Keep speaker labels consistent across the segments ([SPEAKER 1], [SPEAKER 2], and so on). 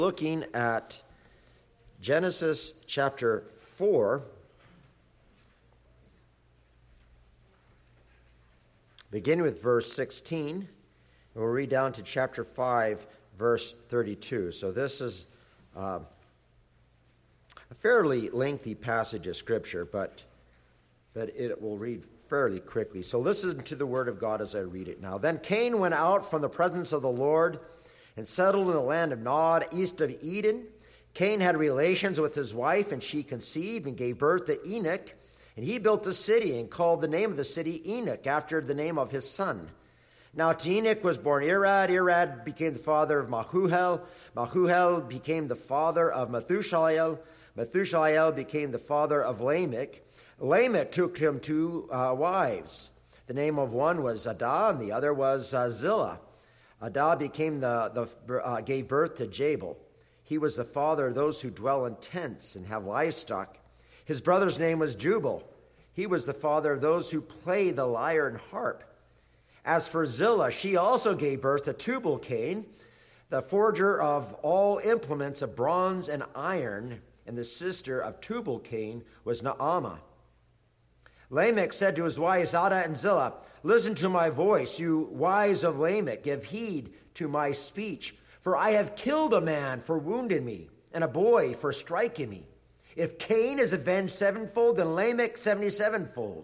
[SPEAKER 1] Looking at Genesis chapter 4, beginning with verse 16, and we'll read down to chapter 5, verse 32. So this is a fairly lengthy passage of Scripture, but it will read fairly quickly. So listen to the word of God as I read it now. Then Cain went out from the presence of the Lord and settled in the land of Nod, east of Eden. Cain had relations with his wife, and she conceived and gave birth to Enoch. And he built a city and called the name of the city Enoch, after the name of his son. Now to Enoch was born Irad. Irad became the father of Mahuhel. Mahuhel became the father of Methushael. Methushael became the father of Lamech. Lamech took him two wives. The name of one was Adah, and the other was Zillah. Adah gave birth to Jabal. He was the father of those who dwell in tents and have livestock. His brother's name was Jubal. He was the father of those who play the lyre and harp. As for Zillah, she also gave birth to Tubal-Cain, the forger of all implements of bronze and iron, and the sister of Tubal-Cain was Naamah. Lamech said to his wives, Adah and Zillah, "Listen to my voice, you wives of Lamech. Give heed to my speech. For I have killed a man for wounding me, and a boy for striking me. If Cain is avenged sevenfold, then Lamech 77-fold.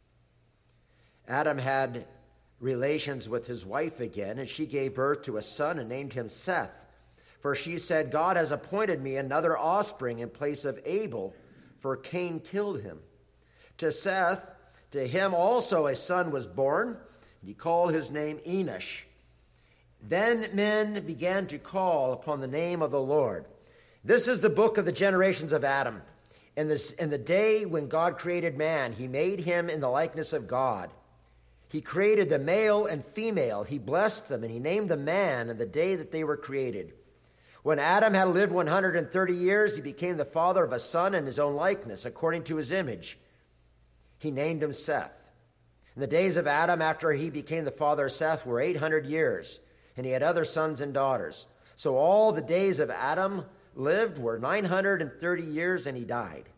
[SPEAKER 1] Adam had relations with his wife again, and she gave birth to a son and named him Seth. For she said, God has appointed me another offspring in place of Abel, for Cain killed him. To Seth, to him also a son was born, and he called his name Enosh. Then men began to call upon the name of the Lord. This is the book of the generations of Adam. In the day when God created man, he made him in the likeness of God. He created the male and female. He blessed them, and he named them man in the day that they were created. When Adam had lived 130 years, he became the father of a son in his own likeness, according to his image. He named him Seth. In the days of Adam, after he became the father of Seth, were 800 years, and he had other sons and daughters. So all the days of Adam lived were 930 years, and he died.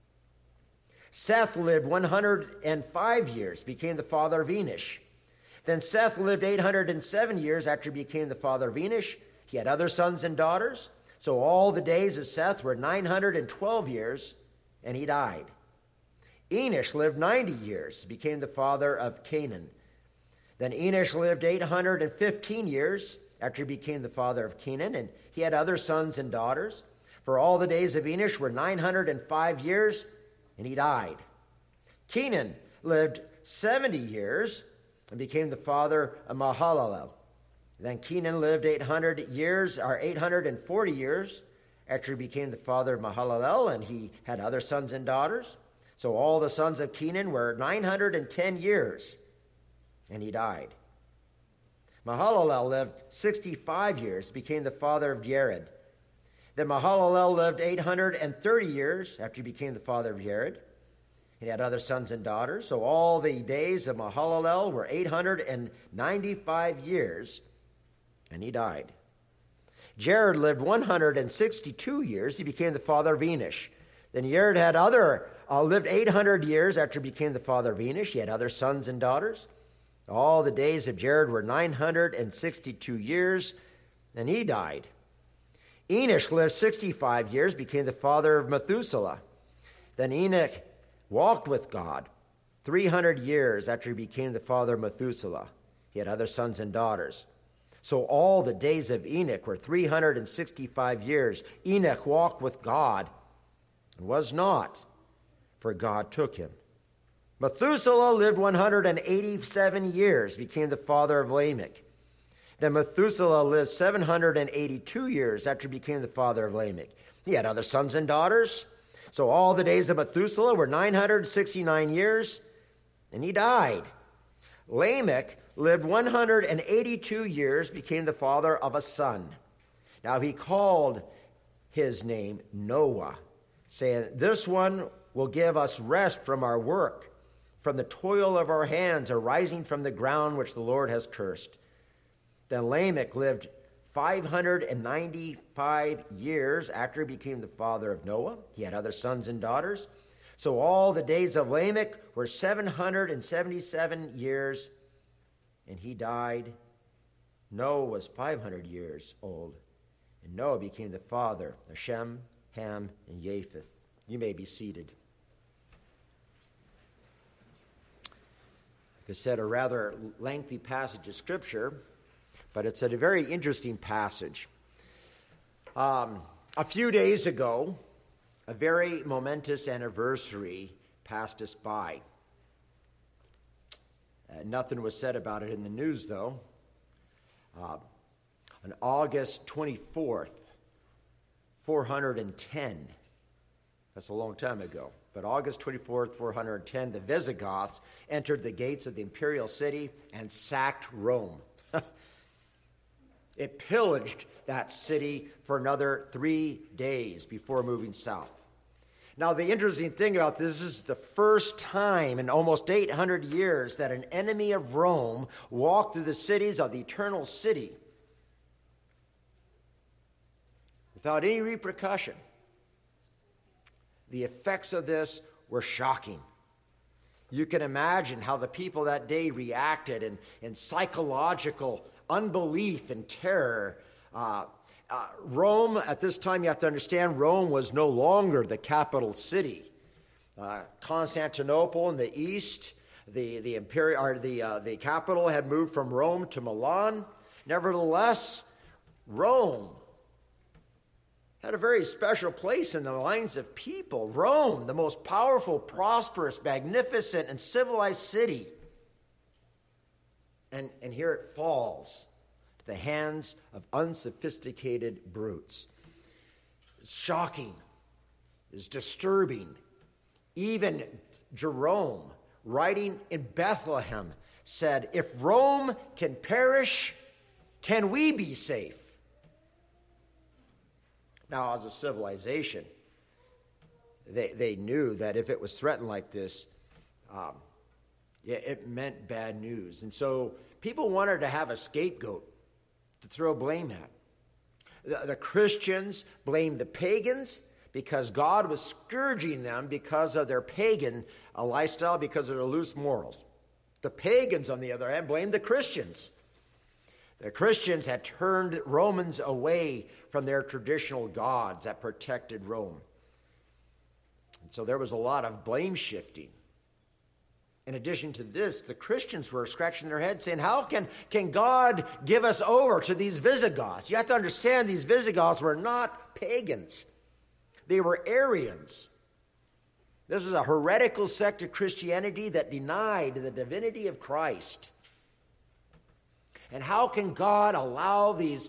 [SPEAKER 1] Seth lived 105 years, became the father of Enosh. Then Seth lived 807 years after he became the father of Enosh. He had other sons and daughters. So all the days of Seth were 912 years, and he died. Enosh lived 90 years, became the father of Canaan. Then Enosh lived 815 years after he became the father of Canaan, and he had other sons and daughters. For all the days of Enosh were 905 years, and he died. Canaan lived 70 years and became the father of Mahalalel. Then Canaan lived 840 years after he became the father of Mahalalel, and he had other sons and daughters. So all the sons of Canaan were 910 years, and he died. Mahalalel lived 65 years, became the father of Jared. Then Mahalalel lived 830 years after he became the father of Jared. He had other sons and daughters. So all the days of Mahalalel were 895 years, and he died. Jared lived 162 years. He became the father of Enosh. Then Jared lived 800 years after he became the father of Enosh. He had other sons and daughters. All the days of Jared were 962 years, and he died. Enosh lived 65 years, became the father of Methuselah. Then Enoch walked with God 300 years after he became the father of Methuselah. He had other sons and daughters. So all the days of Enoch were 365 years. Enoch walked with God and was not, for God took him. Methuselah lived 187 years, became the father of Lamech. Then Methuselah lived 782 years after he became the father of Lamech. He had other sons and daughters. So all the days of Methuselah were 969 years, and he died. Lamech lived 182 years, became the father of a son. Now he called his name Noah, saying, "This one will give us rest from our work, from the toil of our hands arising from the ground which the Lord has cursed." Then Lamech lived 595 years after he became the father of Noah. He had other sons and daughters. So all the days of Lamech were 777 years, and he died. Noah was 500 years old, and Noah became the father of Shem, Ham, and Japheth. You may be seated. Like I said, a rather lengthy passage of Scripture, but it's a very interesting passage. A few days ago, a very momentous anniversary passed us by. Nothing was said about it in the news, though. On August 24th, 410, that's a long time ago, but August 24th, 410, the Visigoths entered the gates of the imperial city and sacked Rome. It pillaged that city for another 3 days before moving south. Now, the interesting thing about this is the first time in almost 800 years that an enemy of Rome walked through the cities of the eternal city without any repercussion. The effects of this were shocking. You can imagine how the people that day reacted in psychological unbelief and terror. Rome, at this time, you have to understand, Rome was no longer the capital city. Constantinople in the east, the capital had moved from Rome to Milan. Nevertheless, Rome had a very special place in the minds of people. Rome, the most powerful, prosperous, magnificent, and civilized city. And here it falls to the hands of unsophisticated brutes. It's shocking. It's disturbing. Even Jerome, writing in Bethlehem, said, "If Rome can perish, can we be safe?" Now, as a civilization, they knew that if it was threatened like this, it meant bad news. And so people wanted to have a scapegoat to throw blame at. The Christians blamed the pagans because God was scourging them because of their pagan lifestyle, because of their loose morals. The pagans, on the other hand, blamed the Christians. The Christians had turned Romans away from their traditional gods that protected Rome. And so there was a lot of blame shifting. In addition to this, the Christians were scratching their heads saying, how can God give us over to these Visigoths? You have to understand, these Visigoths were not pagans. They were Arians. This is a heretical sect of Christianity that denied the divinity of Christ. And how can God allow these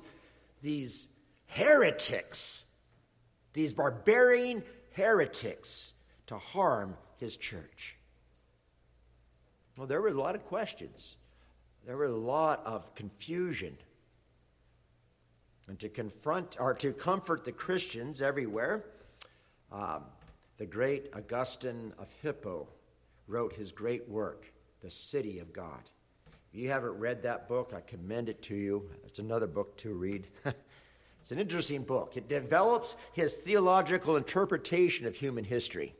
[SPEAKER 1] heretics, these barbarian heretics, to harm his church? Well, there were a lot of questions. There were a lot of confusion. And to confront or to comfort the Christians everywhere, the great Augustine of Hippo wrote his great work, The City of God. If you haven't read that book, I commend it to you. It's another book to read. It's an interesting book. It develops his theological interpretation of human history.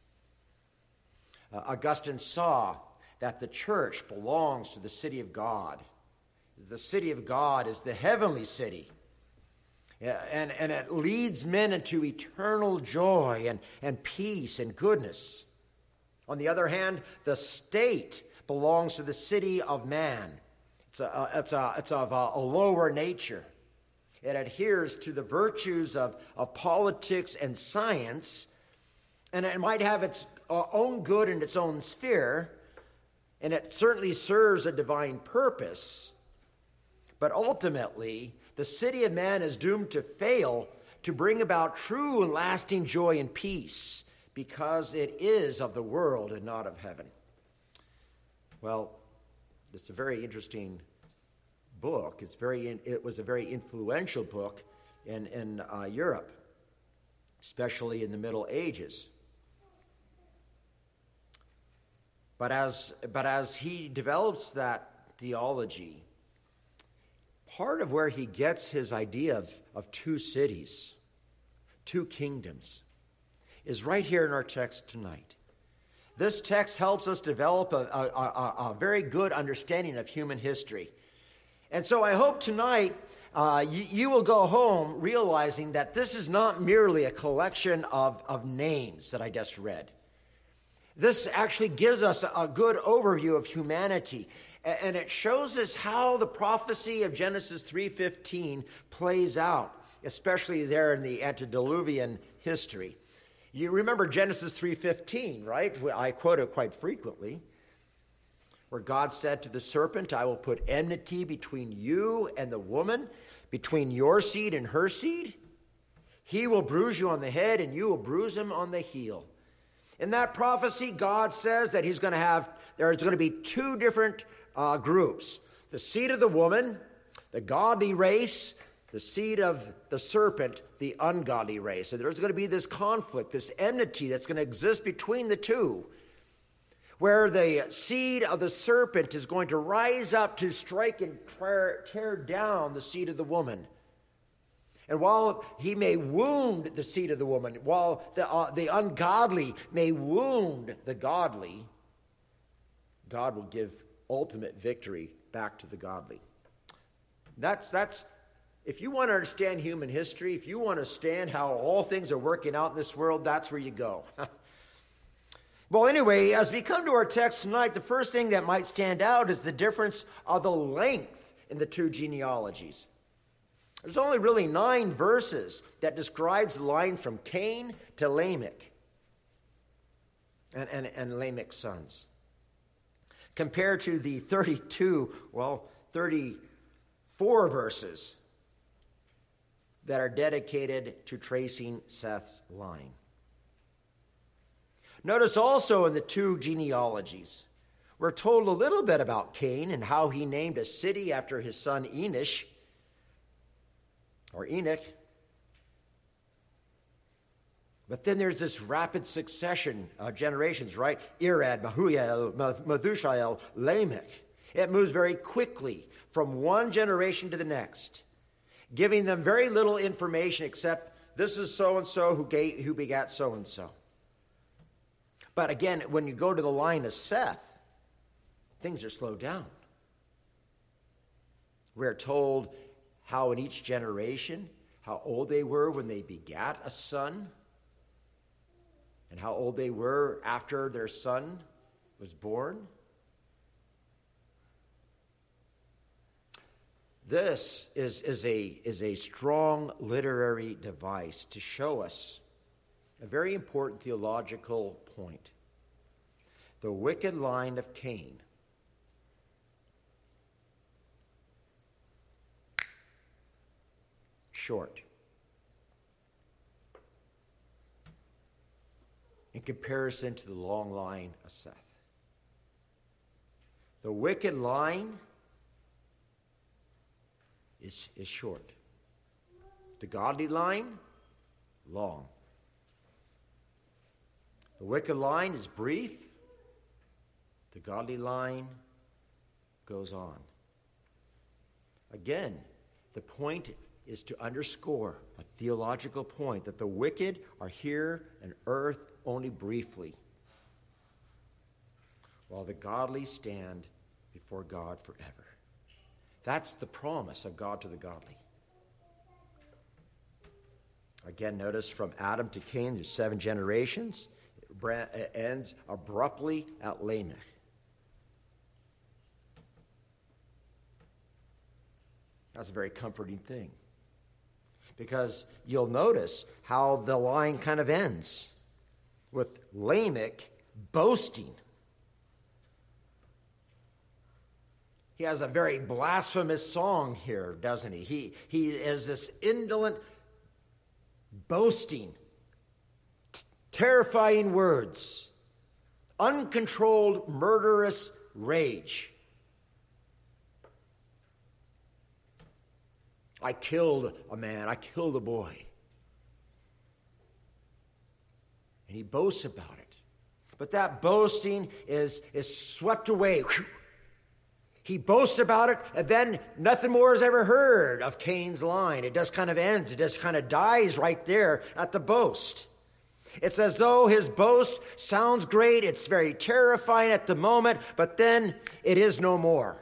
[SPEAKER 1] Augustine saw that the church belongs to the city of God. The city of God is the heavenly city. And it leads men into eternal joy and peace and goodness. On the other hand, the state belongs to the city of man. It's of a lower nature. It adheres to the virtues of politics and science, and it might have its own good in its own sphere, and it certainly serves a divine purpose. But ultimately, the city of man is doomed to fail to bring about true and lasting joy and peace, because it is of the world and not of heaven. Well, it's a very interesting book. It was a very influential book in Europe, especially in the Middle Ages. But as he develops that theology, part of where he gets his idea of two cities, two kingdoms, is right here in our text tonight. This text helps us develop a very good understanding of human history. And so I hope tonight you will go home realizing that this is not merely a collection of names that I just read. This actually gives us a good overview of humanity. And it shows us how the prophecy of Genesis 3:15 plays out, especially there in the antediluvian history. You remember Genesis 3:15, right? I quote it quite frequently, where God said to the serpent, I will put enmity between you and the woman, between your seed and her seed. He will bruise you on the head, and you will bruise him on the heel. In that prophecy, God says that there's going to be two different groups. The seed of the woman, the godly race, the seed of the serpent, the ungodly race. And there's going to be this conflict, this enmity that's going to exist between the two, where the seed of the serpent is going to rise up to strike and tear down the seed of the woman. And while he may wound the seed of the woman, while the ungodly may wound the godly, God will give ultimate victory back to the godly. That's if you want to understand human history, if you want to understand how all things are working out in this world, that's where you go. Well, anyway, as we come to our text tonight, the first thing that might stand out is the difference of the length in the two genealogies. There's only really 9 verses that describes the line from Cain to Lamech and Lamech's sons, compared to the 34 verses that are dedicated to tracing Seth's line. Notice also in the two genealogies, we're told a little bit about Cain and how he named a city after his son Enoch. But then there's this rapid succession of generations, right? Irad, Mahujael, Methushael, Lamech. It moves very quickly from one generation to the next, giving them very little information except this is so-and-so who begat so-and-so. But again, when you go to the line of Seth, things are slowed down. We're told how in each generation, how old they were when they begat a son, and how old they were after their son was born. This is a strong literary device to show us a very important theological point. The wicked line of Cain short in comparison to the long line of Seth. The wicked line is short. The godly line, long. The wicked line is brief. The godly line goes on. Again, the point is to underscore a theological point that the wicked are here on earth only briefly, while the godly stand before God forever. That's the promise of God to the godly. Again, notice from Adam to Cain, there's 7 generations. It ends abruptly at Lamech. That's a very comforting thing, because you'll notice how the line kind of ends with Lamech boasting. He has a very blasphemous song here, doesn't he? He is this indolent boasting, terrifying words, uncontrolled murderous rage. I killed a man, I killed a boy. And he boasts about it. But that boasting is swept away. He boasts about it, and then nothing more is ever heard of Cain's line. It just kind of ends. It just kind of dies right there at the boast. It's as though his boast sounds great. It's very terrifying at the moment, but then it is no more.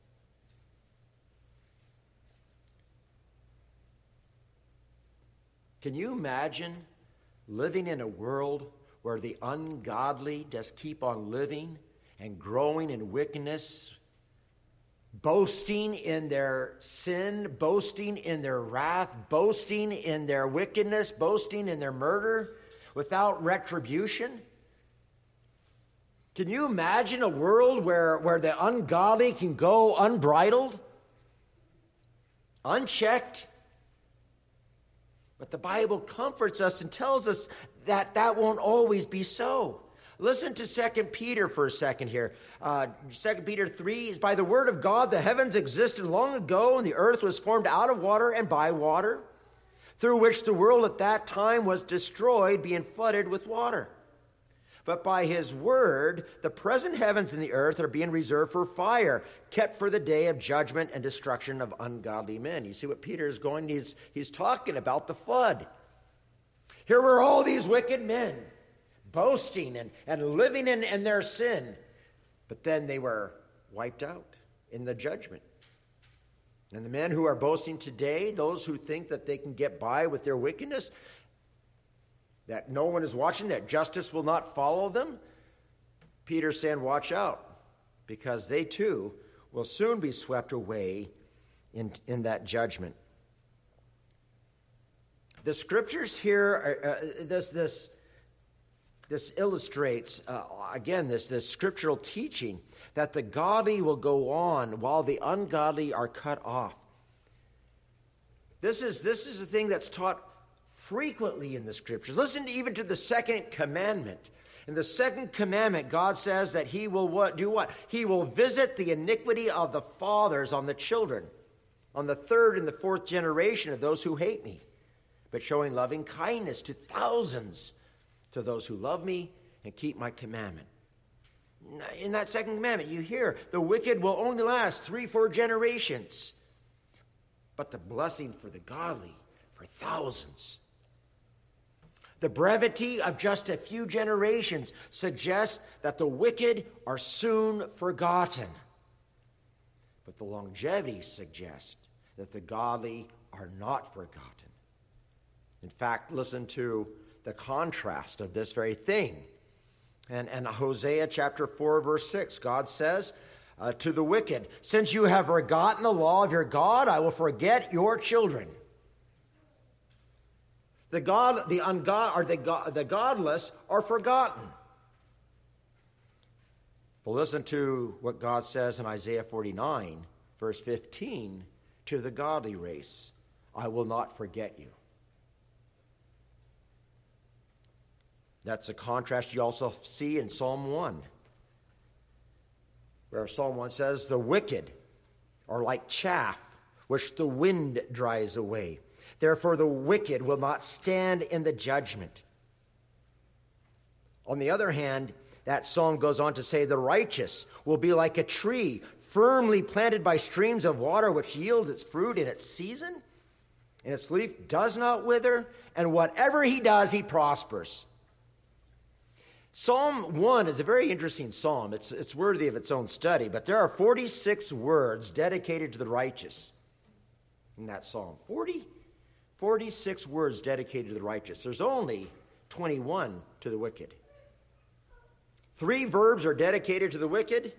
[SPEAKER 1] Can you imagine living in a world where the ungodly just keep on living and growing in wickedness, boasting in their sin, boasting in their wrath, boasting in their wickedness, boasting in their murder without retribution? Can you imagine a world where the ungodly can go unbridled, unchecked? But the Bible comforts us and tells us that that won't always be so. Listen to 2 Peter for a second here. 2 Peter 3 is, by the word of God, the heavens existed long ago, and the earth was formed out of water and by water, through which the world at that time was destroyed, being flooded with water. But by his word, the present heavens and the earth are being reserved for fire, kept for the day of judgment and destruction of ungodly men. You see what Peter is going, he's talking about the flood. Here were all these wicked men boasting and living in their sin. But then they were wiped out in the judgment. And the men who are boasting today, those who think that they can get by with their wickedness, that no one is watching, that justice will not follow them, Peter's saying, watch out, because they too will soon be swept away in that judgment. The scriptures here, this illustrates, again, this scriptural teaching that the godly will go on while the ungodly are cut off. This is a thing that's taught frequently in the scriptures. Listen even to the second commandment. In the second commandment, God says that he will do what? He will visit the iniquity of the fathers on the children, on the third and the fourth generation of those who hate me, but showing loving kindness to thousands, to those who love me and keep my commandment. In that second commandment, you hear the wicked will only last 3-4 generations, but the blessing for the godly for thousands. The brevity of just a few generations suggests that the wicked are soon forgotten. But the longevity suggests that the godly are not forgotten. In fact, listen to the contrast of this very thing. And Hosea chapter 4, verse 6, God says to the wicked, since you have forgotten the law of your God, I will forget your children. The godless are forgotten. But listen to what God says in Isaiah 49, verse 15, to the godly race, I will not forget you. That's a contrast you also see in Psalm 1, where Psalm 1 says, the wicked are like chaff, which the wind dries away. Therefore, the wicked will not stand in the judgment. On the other hand, that psalm goes on to say, the righteous will be like a tree firmly planted by streams of water, which yields its fruit in its season, and its leaf does not wither, and whatever he does, he prospers. Psalm 1 is a very interesting psalm. It's worthy of its own study, but there are 46 words dedicated to the righteous in that psalm. 46 words dedicated to the righteous. There's only 21 to the wicked. 3 verbs are dedicated to the wicked.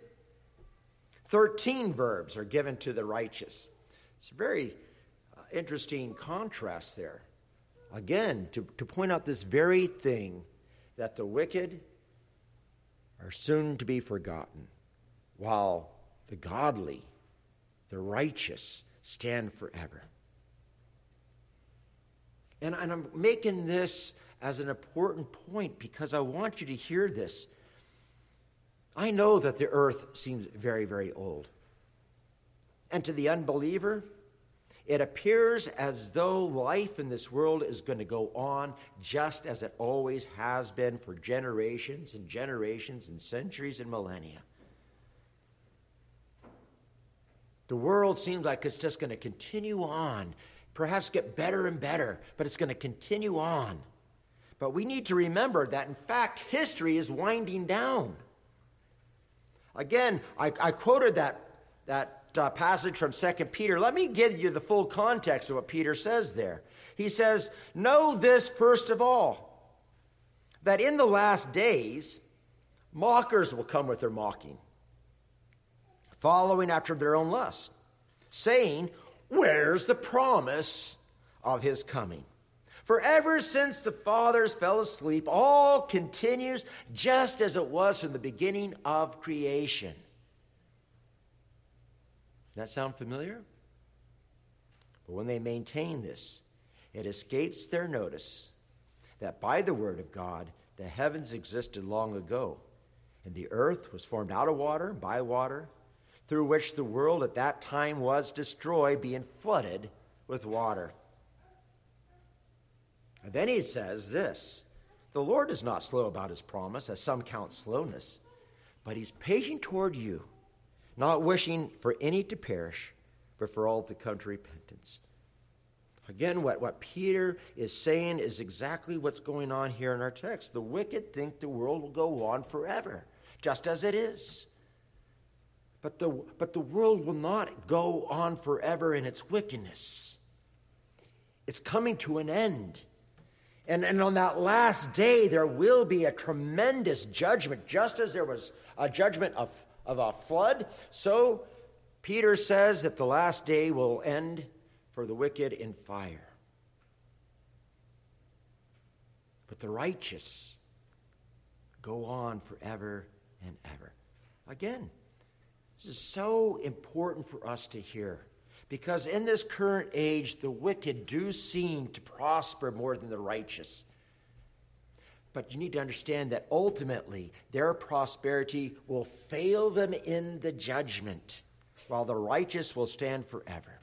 [SPEAKER 1] 13 verbs are given to the righteous. It's a very interesting contrast there. Again, to point out this very thing, that the wicked are soon to be forgotten, while the godly, the righteous, stand forever. And I'm making this as an important point because I want you to hear this. I know that the earth seems very, very old. And to the unbeliever, it appears as though life in this world is going to go on just as it always has been for generations and generations and centuries and millennia. The world seems like it's just going to continue on, perhaps get better and better, but it's going to continue on. But we need to remember that, in fact, history is winding down. Again, I quoted that passage from 2 Peter. Let me give you the full context of what Peter says there. He says, "Know this first of all, that in the last days, mockers will come with their mocking, following after their own lust, saying, 'Where's the promise of his coming?' For ever since the fathers fell asleep, all continues just as it was from the beginning of creation." That sound familiar? But when they maintain this, it escapes their notice that by the word of God, the heavens existed long ago, and the earth was formed out of water and by water, through which the world at that time was destroyed, being flooded with water. And then he says this, "The Lord is not slow about his promise, as some count slowness, but he's patient toward you, not wishing for any to perish, but for all to come to repentance." Again, what Peter is saying is exactly what's going on here in our text. The wicked think the world will go on forever, just as it is. But the world will not go on forever in its wickedness. It's coming to an end. And on that last day, there will be a tremendous judgment. Just as there was a judgment of a flood, so Peter says that the last day will end for the wicked in fire. But the righteous go on forever and ever. Again, this is so important for us to hear. Because in this current age, the wicked do seem to prosper more than the righteous. But you need to understand that ultimately, their prosperity will fail them in the judgment, while the righteous will stand forever.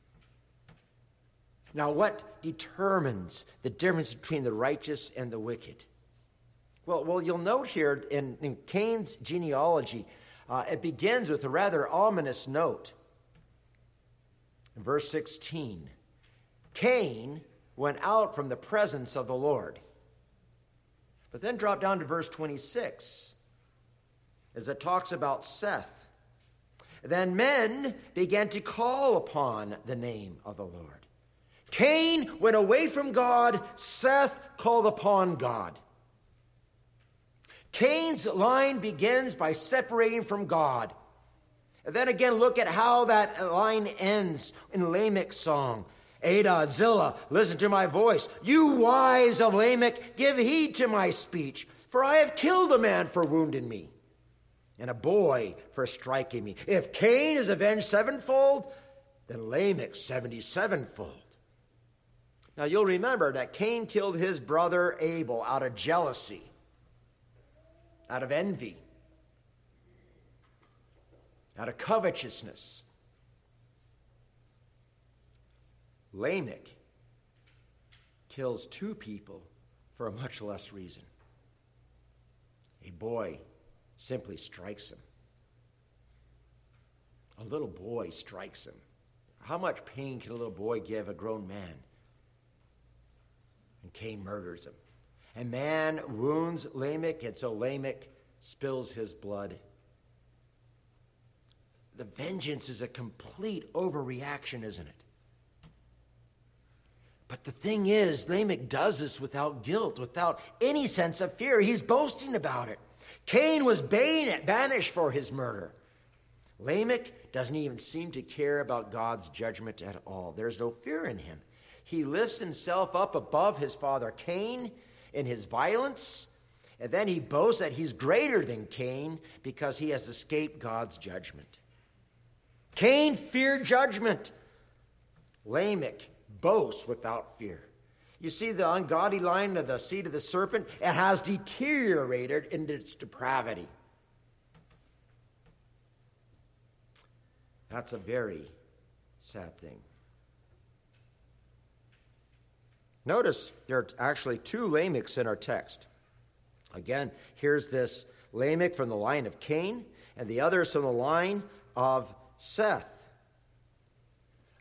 [SPEAKER 1] Now, what determines the difference between the righteous and the wicked? Well, you'll note here in Cain's genealogy, it begins with a rather ominous note. In verse 16, Cain went out from the presence of the Lord. But then drop down to verse 26, as it talks about Seth. Then men began to call upon the name of the Lord. Cain went away from God, Seth called upon God. Cain's line begins by separating from God. And then again, look at how that line ends in Lamech's song. Ada, Zillah, listen to my voice. You wives of Lamech, give heed to my speech. For I have killed a man for wounding me, and a boy for striking me. If Cain is avenged sevenfold, then Lamech 77-fold. Now you'll remember that Cain killed his brother Abel out of jealousy, out of envy, out of covetousness. Lamech kills two people for a much less reason. A boy simply strikes him. A little boy strikes him. How much pain can a little boy give a grown man? And Cain murders him. And man wounds Lamech, and so Lamech spills his blood. The vengeance is a complete overreaction, isn't it? But the thing is, Lamech does this without guilt, without any sense of fear. He's boasting about it. Cain was banished for his murder. Lamech doesn't even seem to care about God's judgment at all. There's no fear in him. He lifts himself up above his father Cain in his violence, and then he boasts that he's greater than Cain because he has escaped God's judgment. Cain feared judgment. Lamech boasts without fear. You see the ungodly line of the seed of the serpent? It has deteriorated into its depravity. That's a very sad thing. Notice there are actually two Lamechs in our text. Again, here's this Lamech from the line of Cain, and the other is from the line of Seth.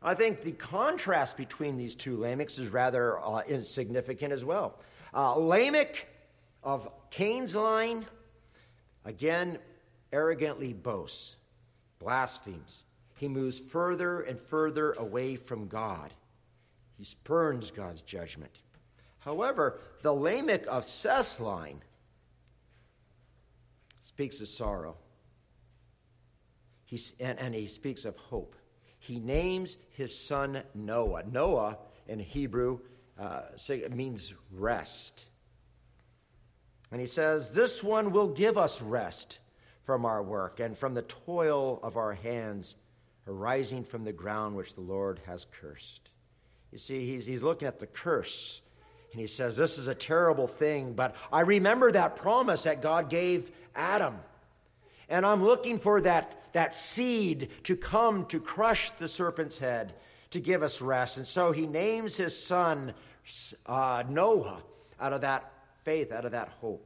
[SPEAKER 1] I think the contrast between these two Lamechs is rather insignificant as well. Lamech of Cain's line, again, arrogantly boasts, blasphemes. He moves further and further away from God. He spurns God's judgment. However, the Lamech of Seth's line speaks of sorrow. He speaks of hope. He names his son Noah. Noah in Hebrew means rest. And he says, this one will give us rest from our work and from the toil of our hands arising from the ground which the Lord has cursed. You see, he's looking at the curse, and he says, this is a terrible thing, but I remember that promise that God gave Adam. And I'm looking for that seed to come to crush the serpent's head, to give us rest. And so he names his son Noah out of that faith, out of that hope.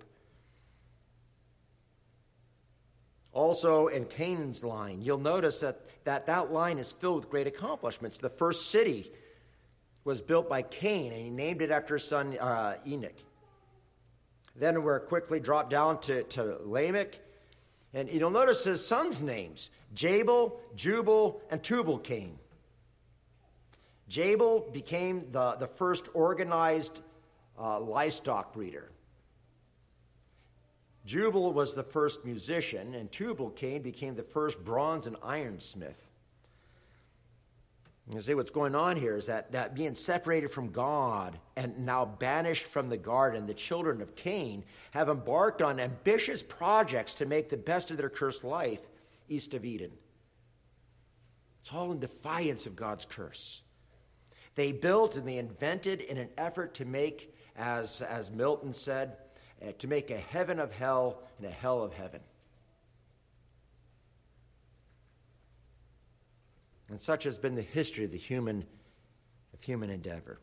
[SPEAKER 1] Also in Cain's line, you'll notice that line is filled with great accomplishments. The first city was built by Cain, and he named it after his son Enoch. Then we're quickly dropped down to Lamech. And you'll notice his sons' names, Jabal, Jubal, and Tubal-Cain. Jabal became the first organized livestock breeder. Jubal was the first musician, and Tubal-Cain became the first bronze and ironsmith. You see, what's going on here is that being separated from God and now banished from the garden, the children of Cain have embarked on ambitious projects to make the best of their cursed life east of Eden. It's all in defiance of God's curse. They built and they invented in an effort to make, as Milton said, to make a heaven of hell and a hell of heaven. And such has been the history of human endeavor.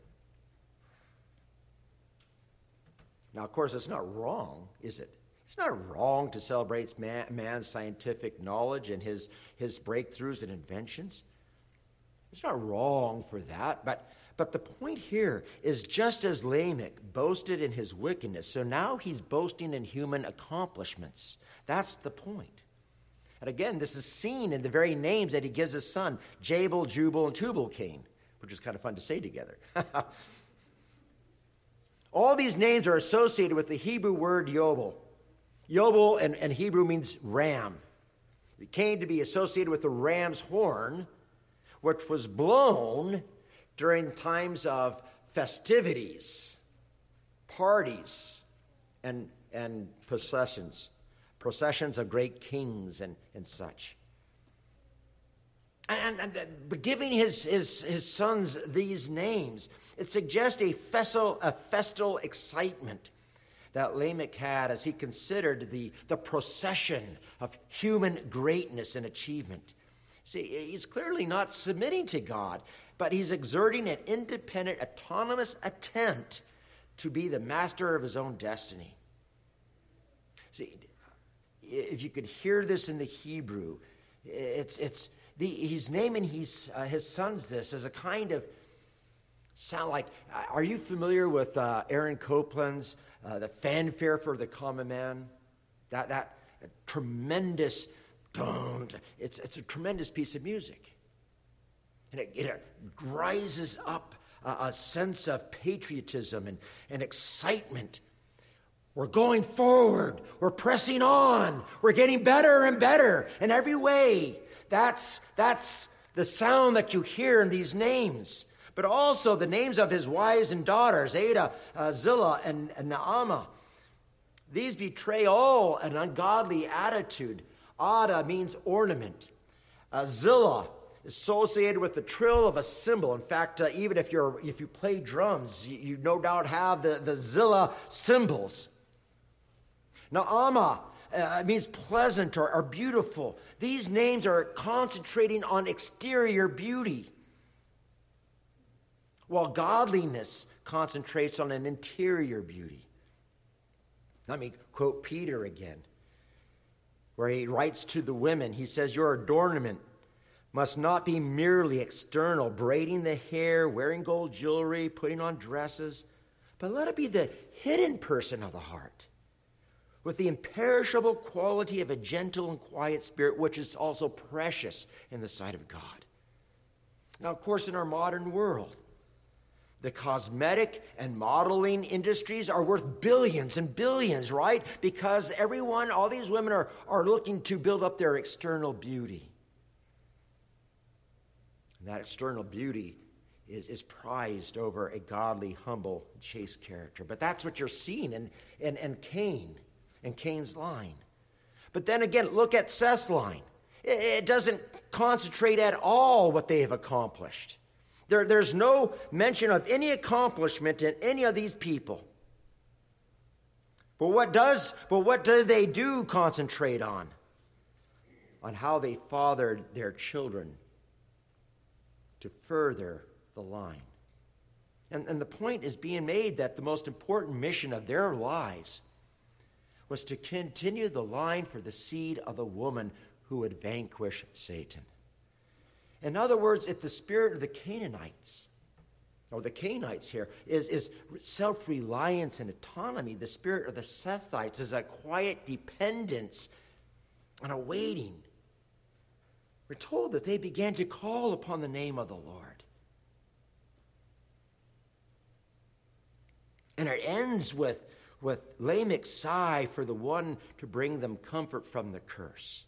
[SPEAKER 1] Now, of course, it's not wrong, is it? It's not wrong to celebrate man's scientific knowledge and his breakthroughs and inventions. It's not wrong for that, but the point here is just as Lamech boasted in his wickedness, so now he's boasting in human accomplishments. That's the point. And again, this is seen in the very names that he gives his son, Jabal, Jubal, and Tubal-Cain, which is kind of fun to say together. All these names are associated with the Hebrew word Yobel. Yobel in Hebrew means ram. It came to be associated with the ram's horn, which was blown during times of festivities, parties, and processions of great kings and such. But giving his sons these names, it suggests a festal excitement that Lamech had as he considered the procession of human greatness and achievement. See, he's clearly not submitting to God, but he's exerting an independent, autonomous attempt to be the master of his own destiny. See, if you could hear this in the Hebrew, he's naming his sons this as a kind of sound like. Are you familiar with Aaron Copland's "The Fanfare for the Common Man"? That tremendous, it's a tremendous piece of music, and it rises up a sense of patriotism and excitement. We're going forward. We're pressing on. We're getting better and better in every way. That's the sound that you hear in these names. But also the names of his wives and daughters, Ada, Zillah, and Naamah. These betray all an ungodly attitude. Ada means ornament. Zillah is associated with the trill of a cymbal. In fact, even if you play drums, you no doubt have the Zillah cymbals. Naamah means pleasant or beautiful. These names are concentrating on exterior beauty, while godliness concentrates on an interior beauty. Let me quote Peter again, where he writes to the women. He says, "Your adornment must not be merely external, braiding the hair, wearing gold jewelry, putting on dresses, but let it be the hidden person of the heart, with the imperishable quality of a gentle and quiet spirit, which is also precious in the sight of God. Now, of course, in our modern world, the cosmetic and modeling industries are worth billions and billions, right? Because all these women are looking to build up their external beauty. And that external beauty is prized over a godly, humble, chaste character. But that's what you're seeing in Cain and Cain's line. But then again, look at Seth's line. It doesn't concentrate at all what they have accomplished. There's no mention of any accomplishment in any of these people. But what do they do concentrate on? On how they fathered their children to further the line. And the point is being made that the most important mission of their lives was to continue the line for the seed of the woman who would vanquish Satan. In other words, if the spirit of the Canaanites, or the Cainites here, is self-reliance and autonomy, the spirit of the Sethites is a quiet dependence and a waiting. We're told that they began to call upon the name of the Lord. And it ends with Lamech's sigh for the one to bring them comfort from the curse.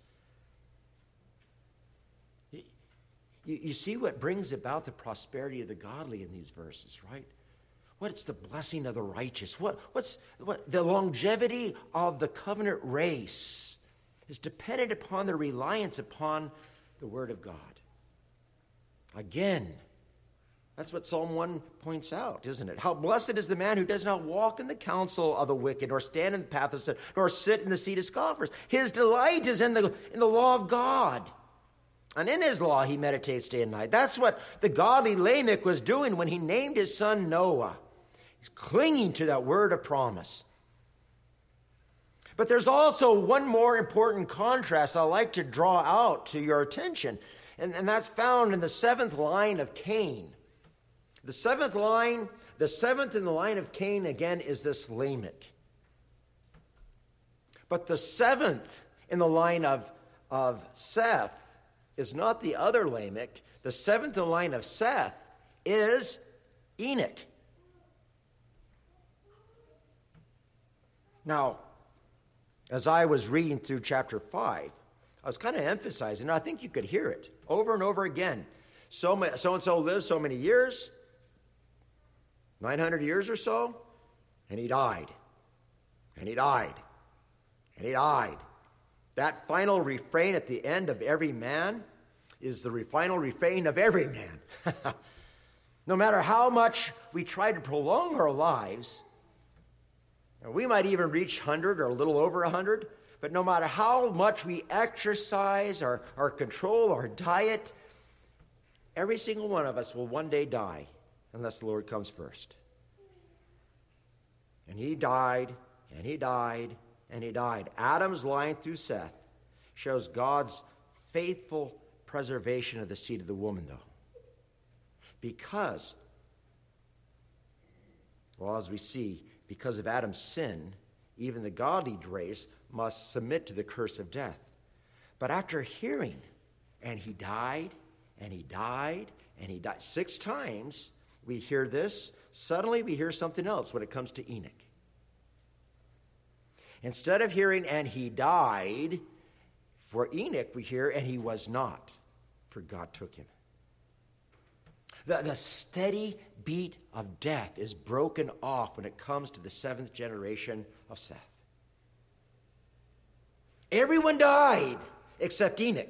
[SPEAKER 1] You see what brings about the prosperity of the godly in these verses, right? What's the blessing of the righteous? What's the longevity of the covenant race is dependent upon the reliance upon the Word of God. Again, that's what Psalm 1 points out, isn't it? How blessed is the man who does not walk in the counsel of the wicked, nor stand in the path of sin, nor sit in the seat of scoffers. His delight is in the law of God. And in his law he meditates day and night. That's what the godly Lamech was doing when he named his son Noah. He's clinging to that word of promise. But there's also one more important contrast I'd like to draw out to your attention. And that's found in the seventh line of Cain. The seventh in the line of Cain, again, is this Lamech. But the seventh in the line of Seth is not the other Lamech. The seventh in the line of Seth is Enoch. Now, as I was reading through chapter 5, I was kind of emphasizing, and I think you could hear it over and over again. So-and-so lived so many years, 900 years or so, and he died. And he died. And he died. That final refrain at the end of every man is the final refrain of every man. No matter how much we try to prolong our lives, we might even reach 100 or a little over 100, but no matter how much we exercise or control our diet, every single one of us will one day die unless the Lord comes first. And he died, and he died, and he died. Adam's line through Seth shows God's faithful preservation of the seed of the woman, though. Because, well, as we see, because of Adam's sin, even the godly race must submit to the curse of death. But after hearing, and he died, and he died, and he died 6 times, we hear this. Suddenly we hear something else when it comes to Enoch. Instead of hearing, and he died, for Enoch we hear, and he was not, for God took him. The steady beat of death is broken off when it comes to the 7th generation of Seth. Everyone died except Enoch.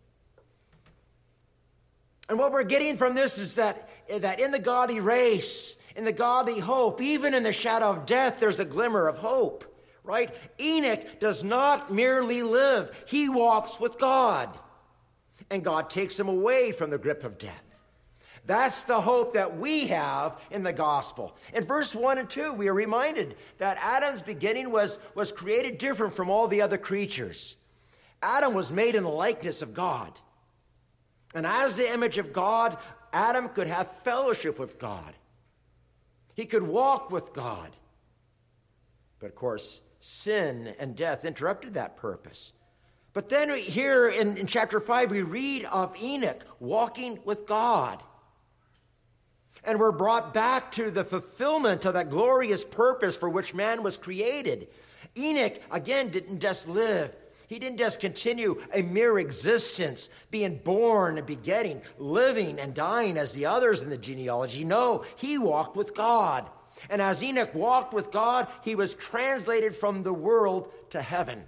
[SPEAKER 1] And what we're getting from this is that in the godly race, in the godly hope, even in the shadow of death, there's a glimmer of hope. Right? Enoch does not merely live. He walks with God. And God takes him away from the grip of death. That's the hope that we have in the gospel. In verse 1 and 2, we are reminded that Adam's beginning was created different from all the other creatures. Adam was made in the likeness of God. And as the image of God, Adam could have fellowship with God. He could walk with God. But of course, sin and death interrupted that purpose. But then here in chapter 5, we read of Enoch walking with God. And we're brought back to the fulfillment of that glorious purpose for which man was created. Enoch, again, didn't just live. He didn't just continue a mere existence, being born and begetting, living and dying as the others in the genealogy. No, he walked with God. And as Enoch walked with God, he was translated from the world to heaven.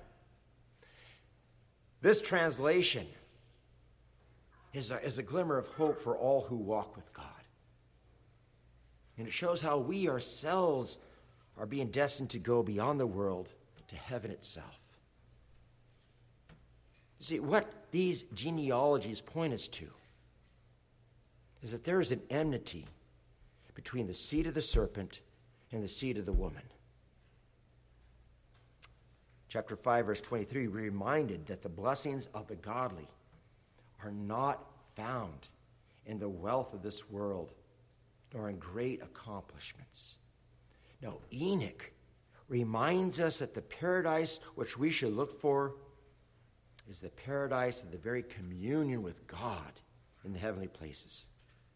[SPEAKER 1] This translation is a glimmer of hope for all who walk with God. And it shows how we ourselves are being destined to go beyond the world to heaven itself. You see, what these genealogies point us to is that there is an enmity between the seed of the serpent and the seed of the woman. Chapter 5, verse 23, we're reminded that the blessings of the godly are not found in the wealth of this world, nor in great accomplishments. No, Enoch reminds us that the paradise which we should look for is the paradise of the very communion with God in the heavenly places.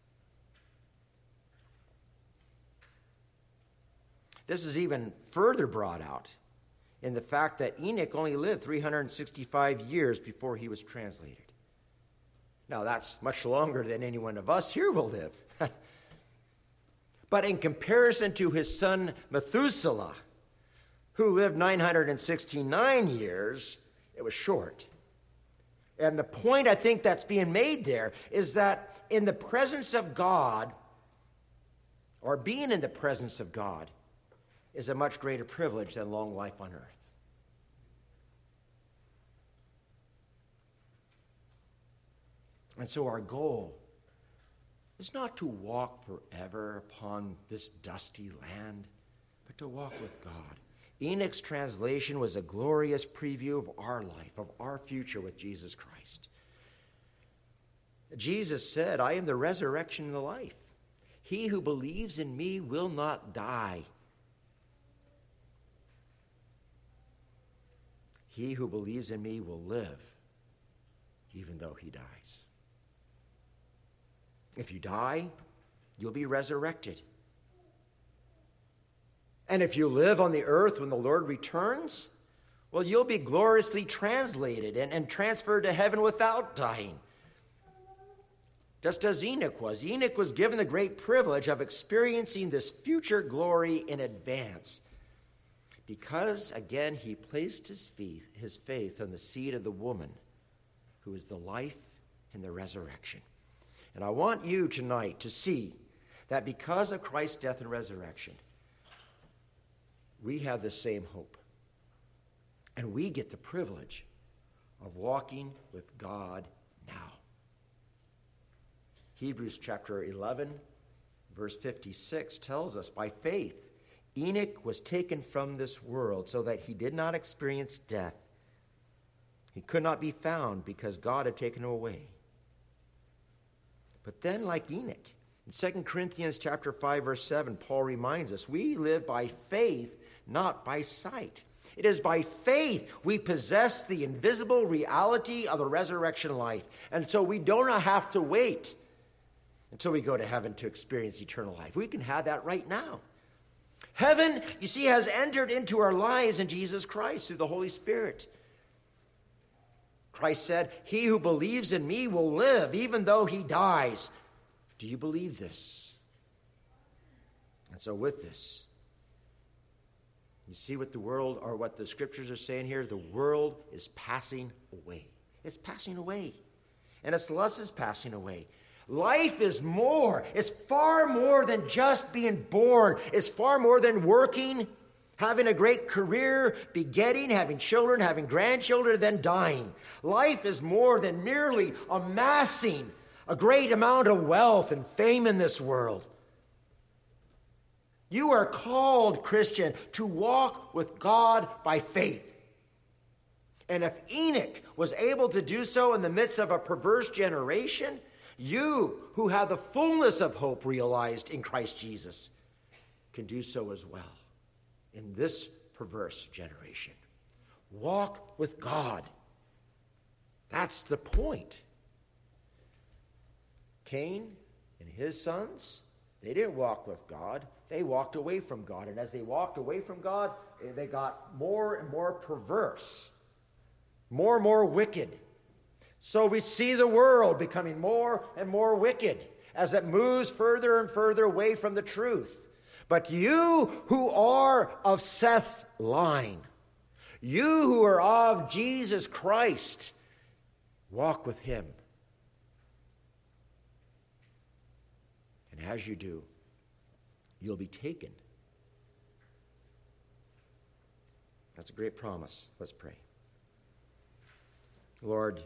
[SPEAKER 1] This is even further brought out in the fact that Enoch only lived 365 years before he was translated. Now, that's much longer than any one of us here will live. But in comparison to his son Methuselah, who lived 969 years, it was short. And the point I think that's being made there is that in the presence of God, or being in the presence of God, is a much greater privilege than long life on earth. And so our goal is not to walk forever upon this dusty land, but to walk with God. Enoch's translation was a glorious preview of our life, of our future with Jesus Christ. Jesus said, "I am the resurrection and the life. He who believes in me will not die. He who believes in me will live, even though he dies." If you die, you'll be resurrected. And if you live on the earth when the Lord returns, well, you'll be gloriously translated and transferred to heaven without dying. Just as Enoch was. Enoch was given the great privilege of experiencing this future glory in advance. Because, again, he placed his faith on the seed of the woman, who is the life and the resurrection. And I want you tonight to see that because of Christ's death and resurrection, we have the same hope. And we get the privilege of walking with God now. Hebrews chapter 11, verse 56 tells us, by faith, Enoch was taken from this world so that he did not experience death. He could not be found because God had taken him away. But then, like Enoch, in 2 Corinthians chapter 5, verse 7, Paul reminds us, we live by faith, not by sight. It is by faith we possess the invisible reality of the resurrection life. And so we don't have to wait until we go to heaven to experience eternal life. We can have that right now. Heaven, you see, has entered into our lives in Jesus Christ through the Holy Spirit. Christ said, "He who believes in me will live, even though he dies." Do you believe this? And so with this, you see what the world, or what the scriptures are saying here? The world is passing away. It's passing away. And its lust is passing away. Life is more. It's far more than just being born. It's far more than working, having a great career, begetting, having children, having grandchildren, then dying. Life is more than merely amassing a great amount of wealth and fame in this world. You are called, Christian, to walk with God by faith. And if Enoch was able to do so in the midst of a perverse generation, you who have the fullness of hope realized in Christ Jesus can do so as well in this perverse generation. Walk with God. That's the point. Cain and his sons, they didn't walk with God. They walked away from God. And as they walked away from God, they got more and more perverse, more and more wicked. So we see the world becoming more and more wicked as it moves further and further away from the truth. But you who are of Seth's line, you who are of Jesus Christ, walk with him. And as you do, you'll be taken. That's a great promise. Let's pray. Lord,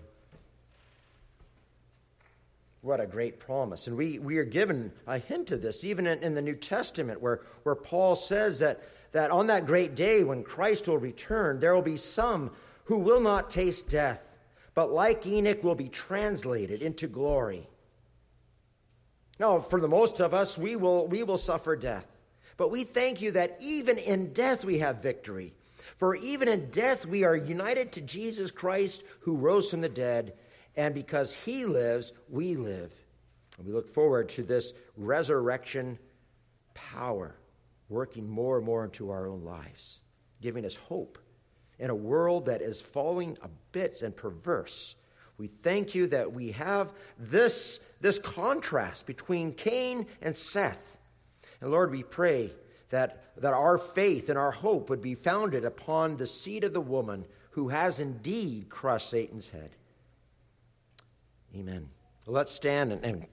[SPEAKER 1] what a great promise. And we are given a hint of this, even in the New Testament, where Paul says that on that great day when Christ will return, there will be some who will not taste death, but like Enoch will be translated into glory. Now, for the most of us, we will suffer death. But we thank you that even in death we have victory. For even in death we are united to Jesus Christ who rose from the dead, and because he lives, we live. And we look forward to this resurrection power working more and more into our own lives, giving us hope in a world that is falling to bits and perverse. We thank you that we have this contrast between Cain and Seth. And Lord, we pray that our faith and our hope would be founded upon the seed of the woman who has indeed crushed Satan's head. Amen. Let's stand and